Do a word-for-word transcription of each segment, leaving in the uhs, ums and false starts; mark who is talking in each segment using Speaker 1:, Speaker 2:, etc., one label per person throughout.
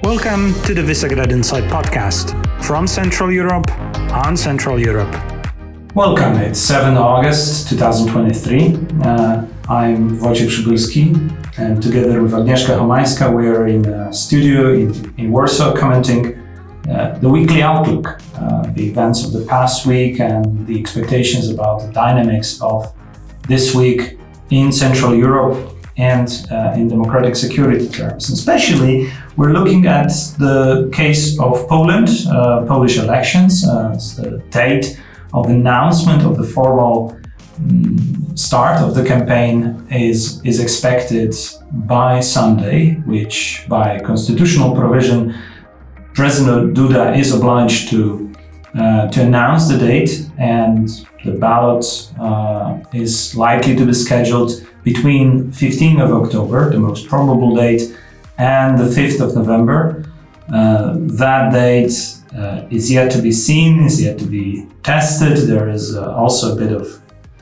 Speaker 1: Welcome to the Visegrad Insight podcast from Central Europe on Central Europe.
Speaker 2: Welcome, it's seventh of August twenty twenty-three. Uh, I'm Wojciech Przybylski, and together with Agnieszka Homańska we are in a studio in, in Warsaw commenting uh, the weekly outlook, uh, the events of the past week and the expectations about the dynamics of this week in Central Europe and uh, in democratic security terms. Especially, we're looking at the case of Poland, uh, Polish elections. Uh, it's the date of announcement of the formal um, start of the campaign is, is expected by Sunday, which by constitutional provision, President Duda is obliged to, uh, to announce the date, and the ballot uh, is likely to be scheduled between fifteenth of October, the most probable date, and the fifth of November. Uh, that date uh, is yet to be seen, is yet to be tested. There is uh, also a bit of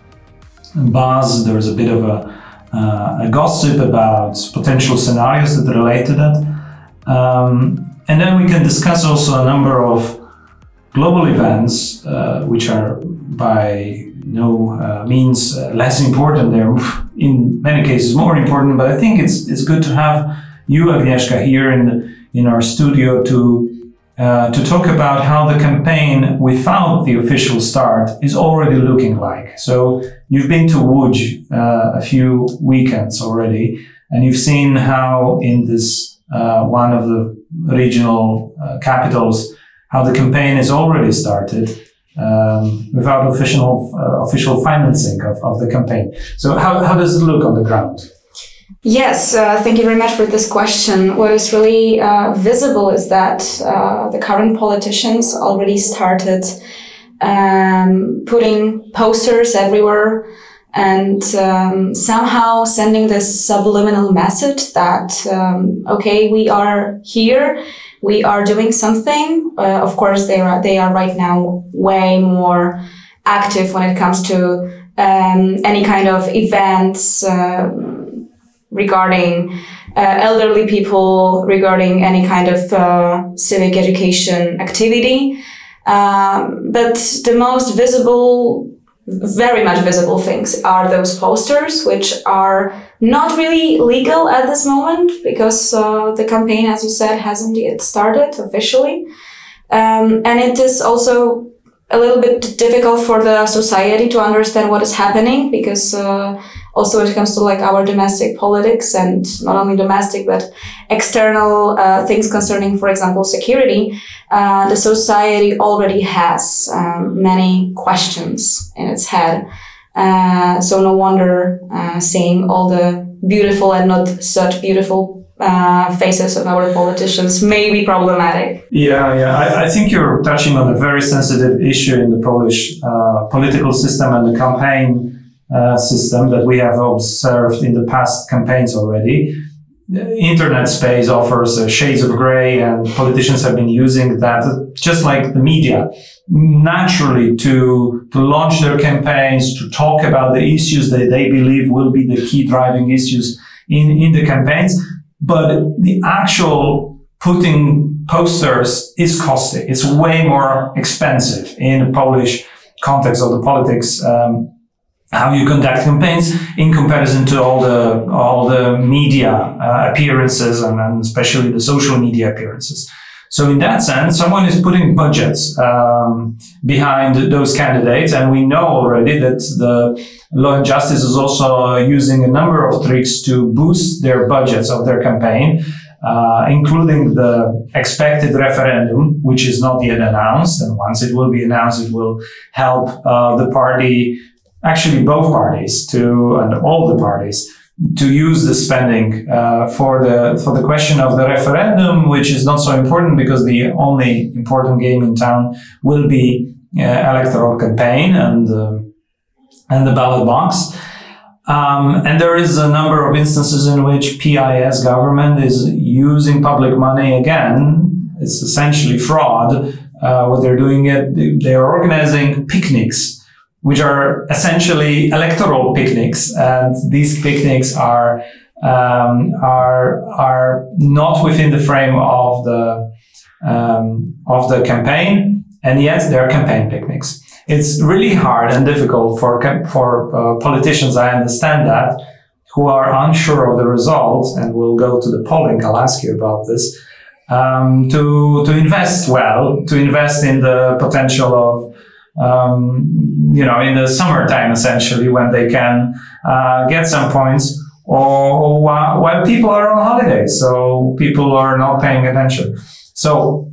Speaker 2: buzz, there is a bit of a, uh, a gossip about potential scenarios that relate to that. Um, and then we can discuss also a number of global events, uh, which are by no uh, means uh, less important. They're in many cases more important, but I think it's it's good to have you, Agnieszka, here in the, in our studio to uh, to talk about how the campaign without the official start is already looking like. So you've been to Łódź uh, a few weekends already, and you've seen how in this uh, one of the regional uh, capitals, how the campaign is already started. Um, without official uh, official financing of, of the campaign. So how, how does it look on the ground?
Speaker 3: Yes, uh, thank you very much for this question. What is really uh, visible is that uh, the current politicians already started um, putting posters everywhere and um, somehow sending this subliminal message that, um, okay, we are here. We are doing something. Uh, of course, they are they are right now way more active when it comes to um, any kind of events uh, regarding uh, elderly people, regarding any kind of uh, civic education activity. Um, but the most visible, very much visible things are those posters, which are not really legal at this moment because uh, the campaign, as you said, hasn't yet started officially. Um, and it is also a little bit difficult for the society to understand what is happening because uh, also when it comes to like our domestic politics and not only domestic but external uh, things concerning, for example, security, uh, the society already has um, many questions in its head. Uh, so no wonder uh, seeing all the beautiful and not such beautiful uh, faces of our politicians may be problematic.
Speaker 2: Yeah, yeah. I, I think you're touching on a very sensitive issue in the Polish uh, political system and the campaign uh, system that we have observed in the past campaigns already. The internet space offers uh, shades of gray, and politicians have been using that, just like the media, naturally to to launch their campaigns, to talk about the issues that they believe will be the key driving issues in, in the campaigns. But the actual putting posters is costly. It's way more expensive in the Polish context of the politics. Um, how you conduct campaigns in comparison to all the all the media uh, appearances and, and especially the social media appearances. So in that sense, someone is putting budgets um, behind those candidates, and we know already that the Law and Justice is also using a number of tricks to boost their budgets of their campaign, uh, including the expected referendum, which is not yet announced, and once it will be announced, it will help uh, the party. Actually, both parties to and all the parties to use the spending uh, for the for the question of the referendum, which is not so important because the only important game in town will be uh, electoral campaign and uh, and the ballot box. Um, and there is a number of instances in which P I S government is using public money again. It's essentially fraud. Uh, what they're doing it, they are organizing picnics, which are essentially electoral picnics. And these picnics are um, are are not within the frame of the um, of the campaign, and yet they're campaign picnics. It's really hard and difficult for for uh, politicians. I understand that, who are unsure of the results, and we'll go to the polling. I'll ask you about this. Um, to to invest well, to invest in the potential of, um, you know, in the summertime, essentially, when they can uh, get some points, or while, while people are on holiday, so people are not paying attention. So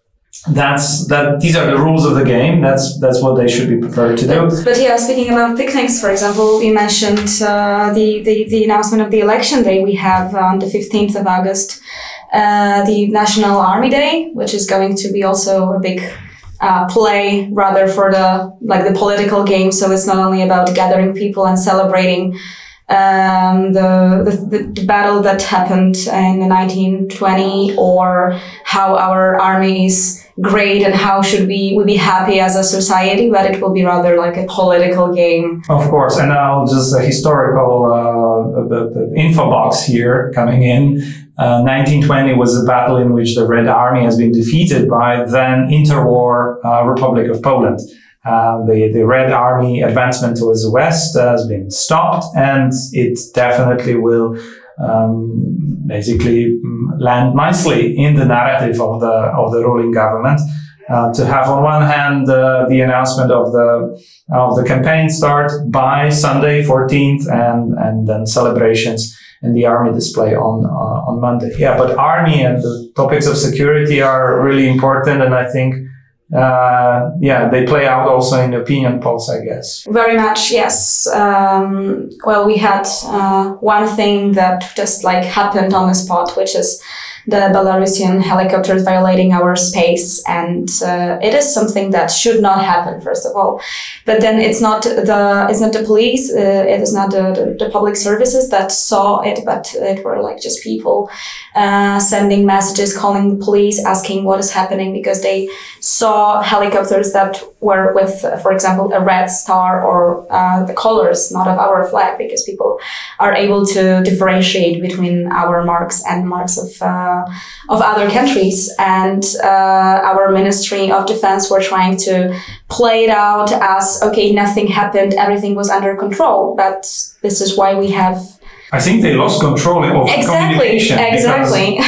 Speaker 2: that's that. These are the rules of the game. That's that's what they should be prepared to do.
Speaker 3: But, but yeah, speaking about picnics, for example, you mentioned uh, the, the the announcement of the election day we have on the fifteenth of August. Uh, the National Army Day, which is going to be also a big uh, play rather for the like the political game. So it's not only about gathering people and celebrating um, the, the the battle that happened in nineteen twenty, or how our army is great and how should we we be happy as a society, but it will be rather like a political game.
Speaker 2: Of course, and now just a historical uh, the, the info box here coming in. Uh, nineteen twenty was a battle in which the Red Army has been defeated by then interwar uh, Republic of Poland. Uh, the, the Red Army advancement towards the west uh, has been stopped, and it definitely will um, basically land nicely in the narrative of the of the ruling government. Uh, to have on one hand uh, the announcement of the of the campaign start by Sunday fourteenth, and and then celebrations and the army display on uh, on Monday. Yeah, but army and the topics of security are really important, and I think uh, yeah they play out also in opinion polls, I guess.
Speaker 3: Very much, yes. Um, well, we had uh, one thing that just like happened on the spot, which is the Belarusian helicopters violating our space, and uh, it is something that should not happen, first of all. But then it's not the it's not the police, uh, it is not the, the, the public services that saw it, but it were like just people uh, sending messages, calling the police, asking what is happening, because they saw helicopters that were with, uh, for example, a red star or uh, the colors not of our flag, because people are able to differentiate between our marks and marks of uh, of other countries, and uh, our Ministry of Defense were trying to play it out as, okay, nothing happened, everything was under control, but this is why we have...
Speaker 2: I think they lost control of
Speaker 3: exactly,
Speaker 2: communication.
Speaker 3: Exactly,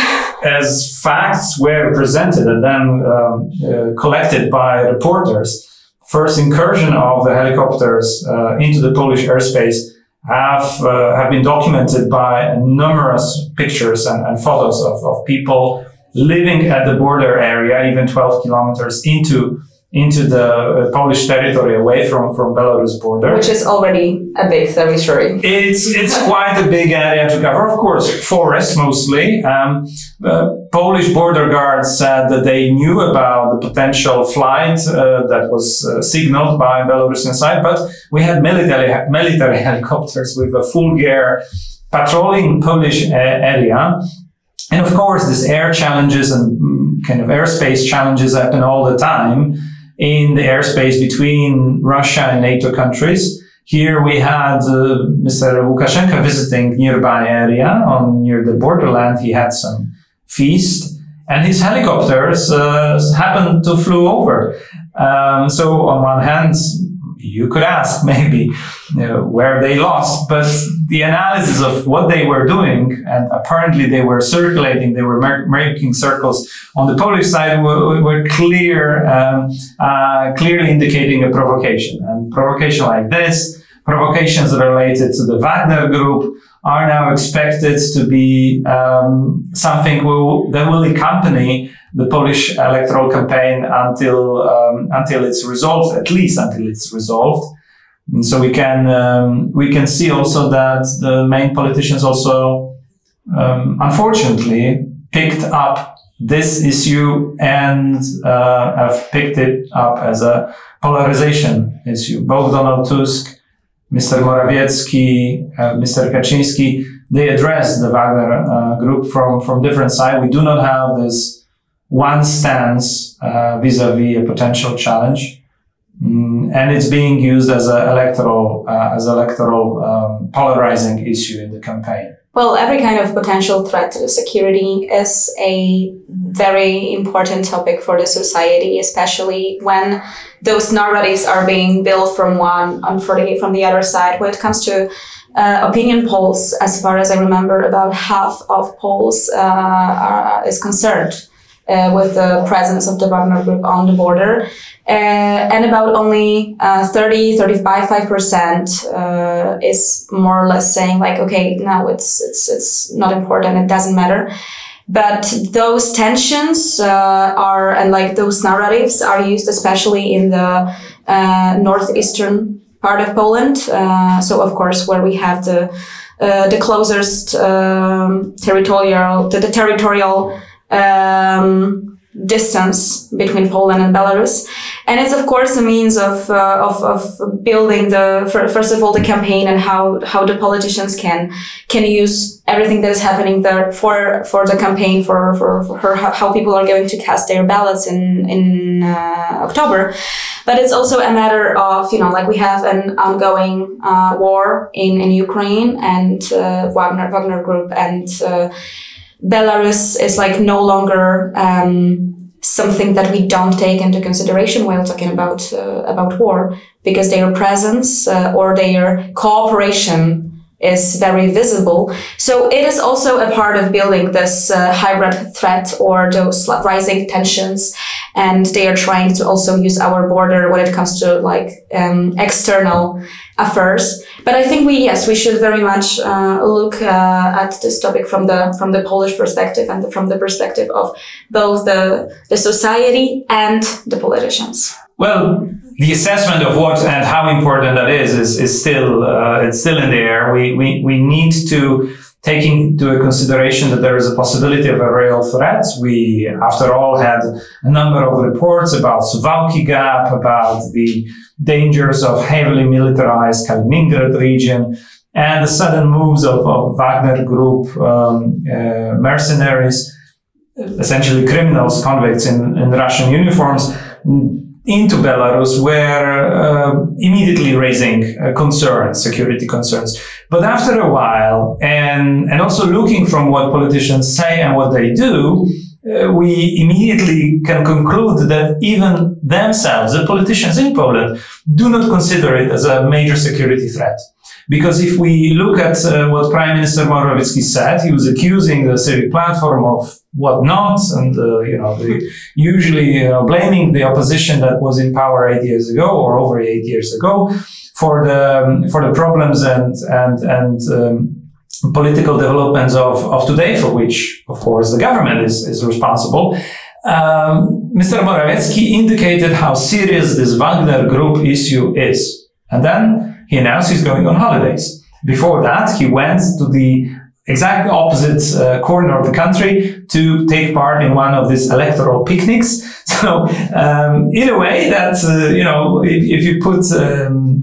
Speaker 2: as facts were presented and then um, uh, collected by reporters, first incursion of the helicopters uh, into the Polish airspace have uh, have been documented by numerous pictures and, and photos of, of people living at the border area, even twelve kilometers into into the uh, Polish territory, away from, from Belarus border.
Speaker 3: Which is already a big territory.
Speaker 2: It's it's quite a big area to cover. Of course, forest mostly. Um, uh, Polish border guards said that they knew about the potential flight uh, that was uh, signaled by Belarusian side, but we had military military helicopters with a full gear patrolling Polish uh, area. And of course, these air challenges and mm, kind of airspace challenges happen all the time in the airspace between Russia and NATO countries. Here we had uh, Mister Lukashenko visiting nearby area on near the borderland. He had some feast, and his helicopters uh, happened to flew over. Um, so on one hand, you could ask maybe you know, where they lost, but the analysis of what they were doing, and apparently they were circulating, they were mar- making circles on the Polish side, were, were clear, um, uh, clearly indicating a provocation. And provocation like this, provocations related to the Wagner group, are now expected to be um, something will, that will accompany the Polish electoral campaign until um, until it's resolved, at least until it's resolved. And so we can um, we can see also that the main politicians also, um, unfortunately, picked up this issue and uh, have picked it up as a polarization issue. Both Donald Tusk, Mister Morawiecki, uh, Mister Kaczynski, they address the Wagner uh, group from from different sides. We do not have this one stance uh, vis-a-vis a potential challenge, mm, and it's being used as an electoral uh, as electoral um, polarizing issue in the campaign.
Speaker 3: Well, every kind of potential threat to the security is a very important topic for the society, especially when those narratives are being built from one and for the, from the other side. When it comes to uh, opinion polls, as far as I remember, about half of polls uh, are, is concerned uh, with the presence of the Wagner Group on the border. Uh, and about only uh, thirty, thirty-five percent uh, is more or less saying like, okay, no, it's it's it's not important, it doesn't matter. But those tensions uh, are, and like those narratives are used especially in the uh, northeastern part of Poland. Uh, so of course, where we have the uh, the closest um, territorial, the, the territorial um, distance between Poland and Belarus. And it's of course a means of, uh, of, of building the, first of all, the campaign and how, how the politicians can, can use everything that is happening there for, for the campaign, for, for, for her, how people are going to cast their ballots in, in, uh, October. But it's also a matter of, you know, like we have an ongoing, uh, war in, in Ukraine and, uh, Wagner, Wagner Group and, uh, Belarus is like no longer um, something that we don't take into consideration while talking about uh, about war, because their presence uh, or their cooperation is very visible. So it is also a part of building this uh, hybrid threat or those rising tensions, and they are trying to also use our border when it comes to like um, external affairs. But I think we, yes, we should very much uh, look uh, at this topic from the from the Polish perspective and the, from the perspective of both the the society and the politicians.
Speaker 2: Well, the assessment of what and how important that is is, is still uh, it's still in the air. We we we need to take into a consideration that there is a possibility of a real threat. We, after all, had a number of reports about Suwałki Gap, about the dangers of heavily militarized Kaliningrad region, and the sudden moves of, of Wagner Group um, uh, mercenaries, essentially criminals, convicts in, in Russian uniforms, into Belarus were uh, immediately raising uh, concerns, security concerns. But after a while, and, and also looking from what politicians say and what they do, uh, we immediately can conclude that even themselves, the politicians in Poland, do not consider it as a major security threat. Because if we look at uh, what Prime Minister Morawiecki said, he was accusing the Civic Platform of whatnot, and uh, you know, the, usually uh, blaming the opposition that was in power eight years ago or over eight years ago for the um, for the problems and and and um, political developments of of today, for which, of course, the government is is responsible. Um, Mister Morawiecki indicated how serious this Wagner Group issue is, and then he announced he's going on holidays. Before that, he went to the exact opposite uh, corner of the country to take part in one of these electoral picnics. So, um, in a way that, uh, you know, if, if you put, um,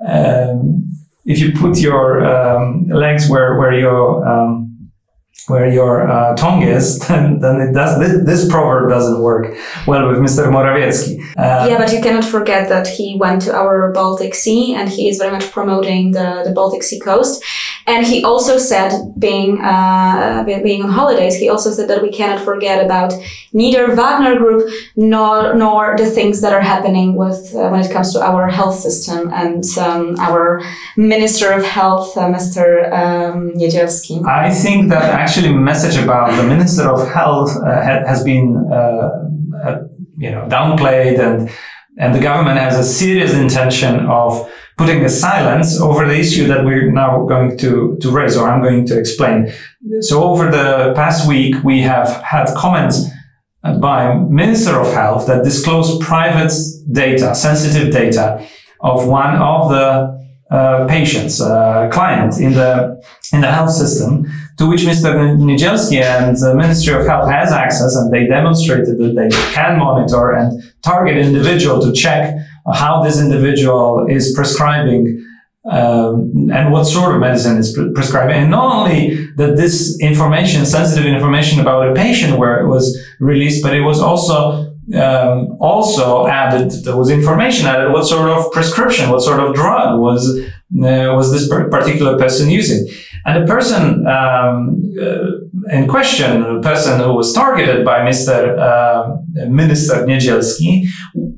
Speaker 2: um, if you put your um, legs where, where your, um, where your uh, tongue is, then, then it does, this, this proverb doesn't work well with Mister Morawiecki. Uh,
Speaker 3: yeah, but you cannot forget that he went to our Baltic Sea and he is very much promoting the, the Baltic Sea coast. And he also said, being uh, being on holidays, he also said that we cannot forget about neither Wagner Group nor nor the things that are happening with uh, when it comes to our health system and um, our Minister of Health, uh, Mister Um, Niedzielski.
Speaker 2: I think that actually message about the Minister of Health uh, ha- has been uh, uh, you know downplayed, and and the government has a serious intention of putting a silence over the issue that we're now going to, to raise, or I'm going to explain. So over the past week, we have had comments by Minister of Health that disclosed private data, sensitive data of one of the uh, patients, uh, client in the in the health system, to which Mister Niedzielski and the Ministry of Health has access, and they demonstrated that they can monitor and target individual to check how this individual is prescribing um, and what sort of medicine is pre- prescribing. And not only that this information, sensitive information about a patient where it was released, but it was also um, also added, there was information added, what sort of prescription, what sort of drug was uh, was this particular person using. And the person um, uh, in question, the person who was targeted by Mister Uh, Minister Niedzielski,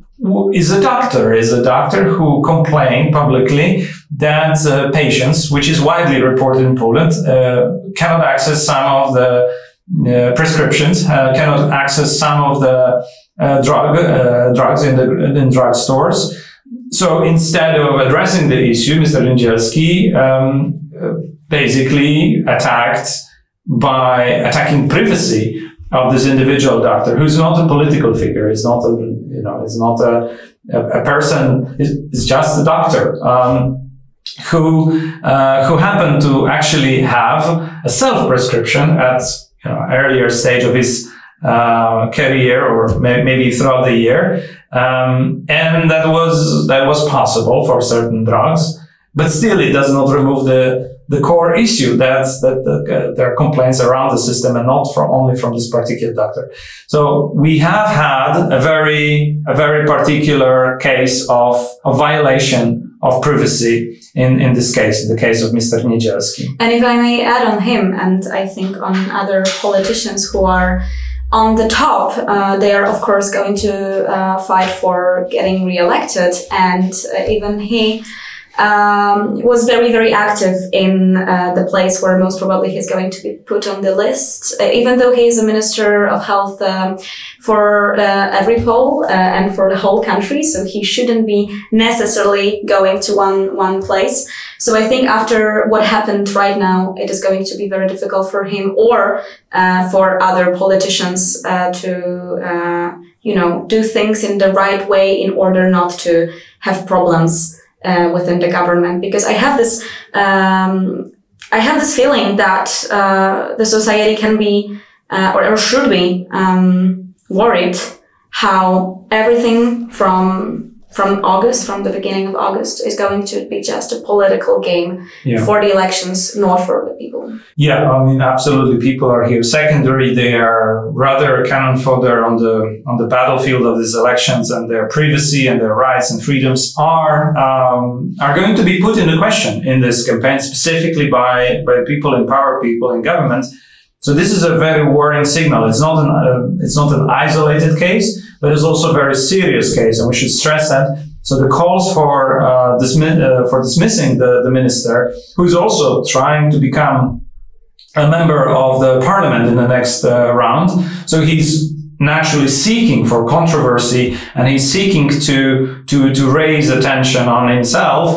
Speaker 2: is a doctor, is a doctor who complained publicly that uh, patients, which is widely reported in Poland, uh, cannot access some of the uh, prescriptions, uh, cannot access some of the uh, drug uh, drugs in the in drug stores. So instead of addressing the issue, Mister Niedzielski um, basically attacked by attacking privacy of this individual doctor, who's not a political figure, is not a, you know, is not a, a, a person, is just a doctor, um, who, uh, who happened to actually have a self-prescription at, you know, earlier stage of his, uh, career, or may, maybe throughout the year. Um, and that was, that was possible for certain drugs, but still it does not remove the, the core issue that's that the, uh, there are complaints around the system and not from only from this particular doctor. So we have had a very a very particular case of a violation of privacy in, in this case, in the case of Mister Niedzielski.
Speaker 3: And if I may add on him, and I think on other politicians who are on the top, uh, they are of course going to uh, fight for getting re-elected, and uh, even he Um, was very, very active in uh, the place where most probably he's going to be put on the list, uh, even though he is a Minister of Health um, for uh, every Pole uh, and for the whole country, so he shouldn't be necessarily going to one, one place. So I think after what happened right now, it is going to be very difficult for him or uh, for other politicians uh, to, uh, you know, do things in the right way in order not to have problems Uh, within the government, because I have this, um, I have this feeling that uh, the society can be, uh, or, or should be, um, worried how everything from from August, from the beginning of August, is going to be just a political game yeah. for the elections, not for the people.
Speaker 2: Yeah, I mean, absolutely. People are here secondary. They are rather cannon fodder on the on the battlefield of these elections, and their privacy and their rights and freedoms are um, are going to be put into question in this campaign, specifically by by people in power, people in government. So this is a very worrying signal. It's not an uh, it's not an isolated case, but it's also a very serious case, and we should stress that. So the calls for uh, dismi- uh, for dismissing the, the minister, who is also trying to become a member of the parliament in the next uh, round. So he's naturally seeking for controversy, and he's seeking to to to raise attention on himself.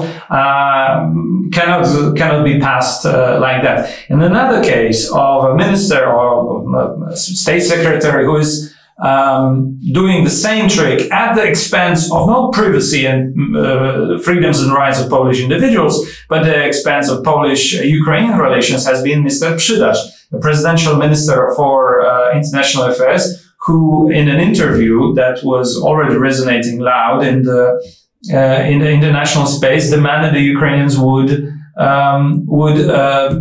Speaker 2: Uh, cannot cannot be passed uh, like that. In another case of a minister or a state secretary who is um, doing the same trick at the expense of not privacy and uh, freedoms and rights of Polish individuals, but at the expense of Polish-Ukrainian relations, has been Mister Przydacz, the presidential minister for uh, international affairs, who in an interview that was already resonating loud in the uh, in the international space, demanded the Ukrainians would um, would uh,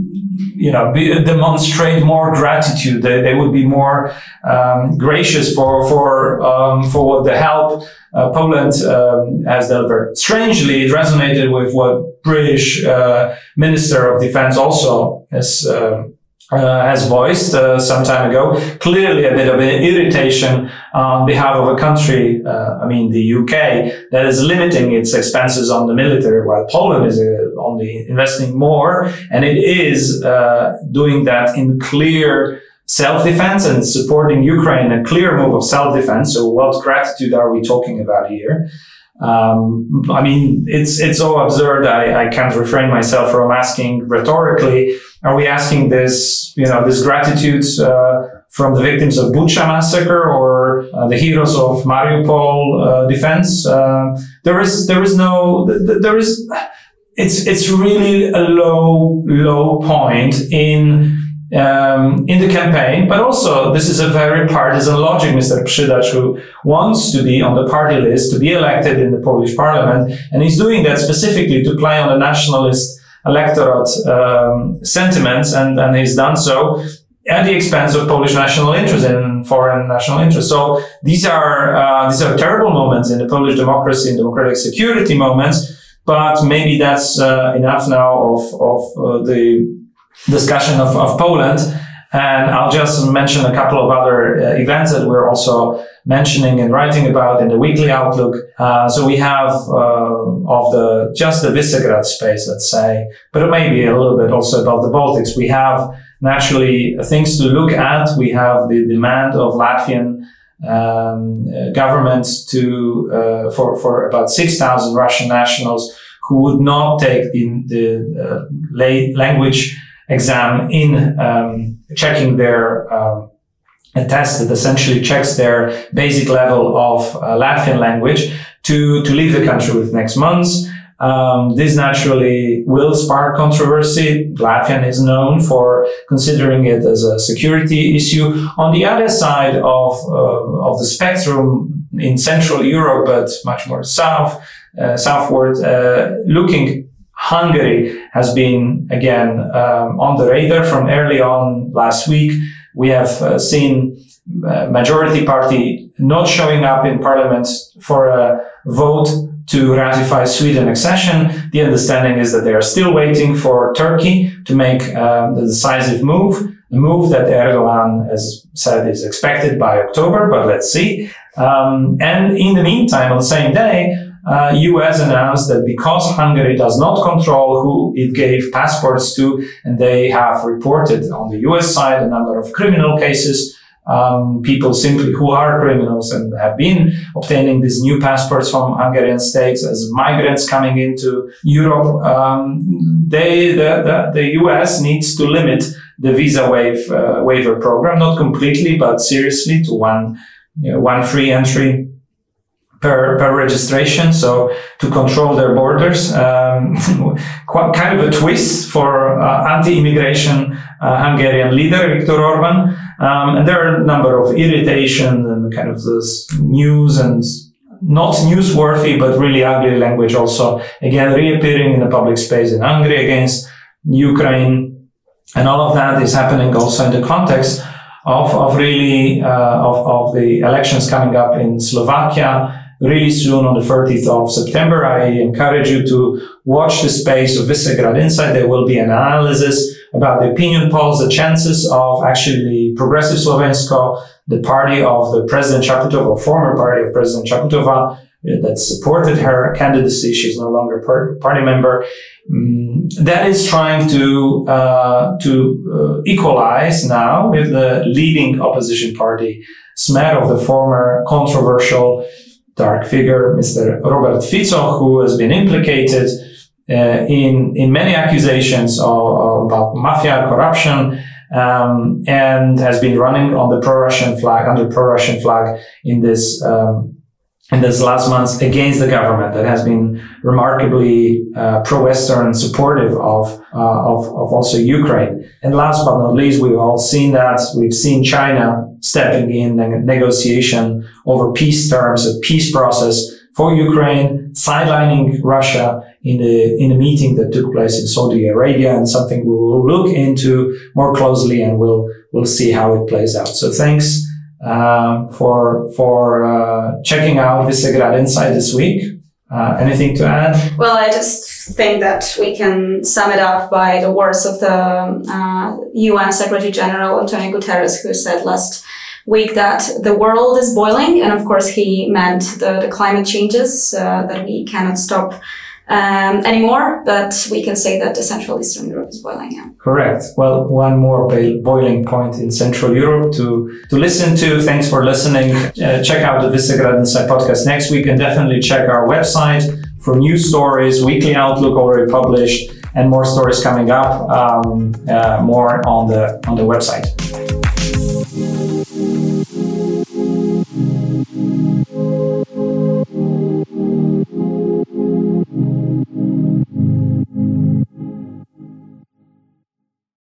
Speaker 2: you know be, demonstrate more gratitude. They, they would be more um, gracious for for um, for the help uh, Poland um, has delivered. Strangely, it resonated with what British uh, Minister of Defense also has. Uh, Uh, has voiced uh, some time ago. Clearly a bit of an irritation on behalf of a country, uh, I mean the U K, that is limiting its expenses on the military, while Poland is uh, only investing more, and it is uh, doing that in clear self-defense and supporting Ukraine, a clear move of self-defense. So what gratitude are we talking about here? Um, I mean, it's it's so absurd. I, I can't refrain myself from asking rhetorically, are we asking this, you know, this gratitude uh, from the victims of Bucha massacre or uh, the heroes of Mariupol uh, defense? Uh, there is there is no there is it's it's really a low low point in. Um, in the campaign, but also this is a very partisan logic. Mister Przydacz, who wants to be on the party list, to be elected in the Polish parliament, and he's doing that specifically to play on the nationalist electorate um, sentiments, and, and he's done so at the expense of Polish national interest and foreign national interest. So these are uh, these are terrible moments in the Polish democracy and democratic security moments. But maybe that's uh, enough now of of uh, the discussion of, of Poland. And I'll just mention a couple of other uh, events that we're also mentioning and writing about in the weekly outlook. Uh, so we have uh, of the just the Visegrad space, let's say, but maybe a little bit also about the Baltics. We have naturally things to look at. We have the demand of Latvian um, uh, government to uh, for for about six thousand Russian nationals who would not take the, the uh, lay language exam in um, checking their um, a test that essentially checks their basic level of uh, Latvian language to to leave the country with next month. Um, this naturally will spark controversy. Latvian is known for considering it as a security issue. On the other side of uh, of the spectrum in Central Europe, but much more south uh, southward uh, looking, Hungary has been again um, on the radar from early on last week. We have uh, seen uh, majority party not showing up in parliament for a vote to ratify Sweden accession. The understanding is that they are still waiting for Turkey to make um, the decisive move, a move that Erdogan has said is expected by October, but let's see. Um, and in the meantime, on the same day, uh, U S announced that because Hungary does not control who it gave passports to, and they have reported on the U S side a number of criminal cases, Um, people simply who are criminals and have been obtaining these new passports from Hungarian states as migrants coming into Europe. Um, they, the, the, the U S needs to limit the visa waive, uh, waiver program, not completely, but seriously to one, you know, one free entry per, per registration. So to control their borders, um, quite kind of a twist for uh, anti-immigration uh, Hungarian leader, Viktor Orban. Um, and there are a number of irritation and kind of this news and not newsworthy, but really ugly language also, again, reappearing in the public space in Hungary against Ukraine. And all of that is happening also in the context of, of really, uh, of, of the elections coming up in Slovakia really soon on the thirtieth of September. I encourage you to watch the space of Visegrad Insight. There will be an analysis about the opinion polls, the chances of actually Progressive Slovensko, the party of the President Čaputová, or former party of President Čaputová, that supported her candidacy. She's no longer a party member. Um, that is trying to uh, to uh, equalize now with the leading opposition party, Smer, of the former controversial dark figure, Mister Robert Fico, who has been implicated Uh, in in many accusations of, of about mafia corruption, um, and has been running on the pro-Russian flag, under pro-Russian flag in this um, in this last months against the government that has been remarkably uh, pro-Western, supportive of, uh, of of also Ukraine. And last but not least, we've all seen that we've seen China stepping in a negotiation over peace terms, a peace process for Ukraine, sidelining Russia in the in a meeting that took place in Saudi Arabia, and something we will look into more closely, and we'll we'll see how it plays out. So thanks um, for for uh, checking out Visegrad Insight this week. Uh, anything to add?
Speaker 3: Well, I just think that we can sum it up by the words of the uh, U N Secretary General Antonio Guterres, who said last week that the world is boiling, and of course he meant the, the climate changes uh, that we cannot stop um, anymore, but we can say that the Central Eastern Europe is boiling. Yeah.
Speaker 2: Correct. Well, one more boiling point in Central Europe to to listen to. Thanks for listening. Uh, check out the Visegrad Insight podcast next week, and definitely check our website for news stories, weekly outlook already published, and more stories coming up. Um, uh, more on the on the website.